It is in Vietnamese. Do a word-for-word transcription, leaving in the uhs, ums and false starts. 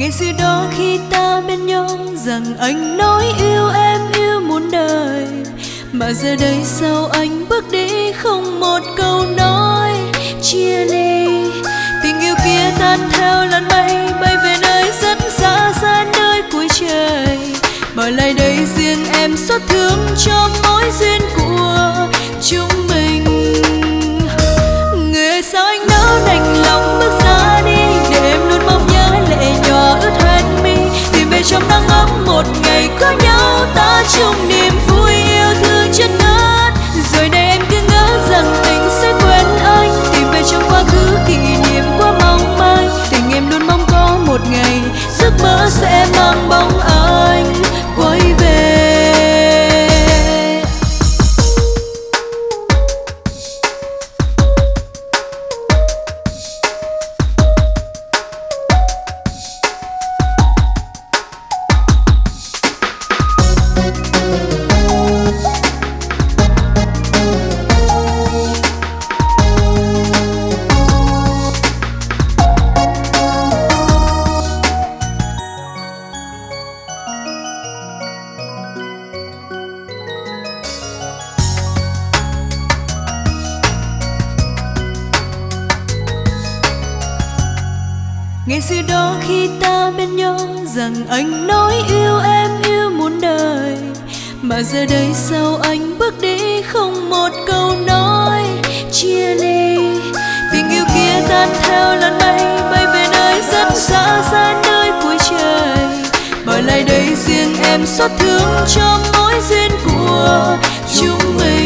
Ngày xưa đó khi ta bên nhau rằng anh nói yêu em yêu muôn đời, mà giờ đây sao anh bước đi không một câu nói chia ly. Tình yêu kia tan theo làn mây bay về nơi rất xa xa nơi cuối trời, bỏ lại đây riêng em xót thương cho mối duyên của chúng mình. Người ơi sao anh nỡ đành lòng bước ra đi, để em luôn mong nhớ lệ nhỏ ướt hết mi. Tìm về trong nắng ấm một ngày có nhau ta chung niềm vui yêu thương chất ngất. Rồi đây em cứ ngỡ rằng tình sẽ quên anh, tìm về trong quá khứ kỷ niệm quá mong manh. Tình em luôn mong có một ngày giấc mơ sẽ mang bóng anh quay về. Ngày xưa đó khi ta bên nhau rằng anh nói yêu em yêu muôn đời, mà giờ đây sao anh bước đi không một câu nói chia ly. Tình yêu kia tan theo làn mây bay về nơi rất xa xa nơi cuối trời, bỏ lại đây riêng em xót thương cho mối duyên của chúng mình.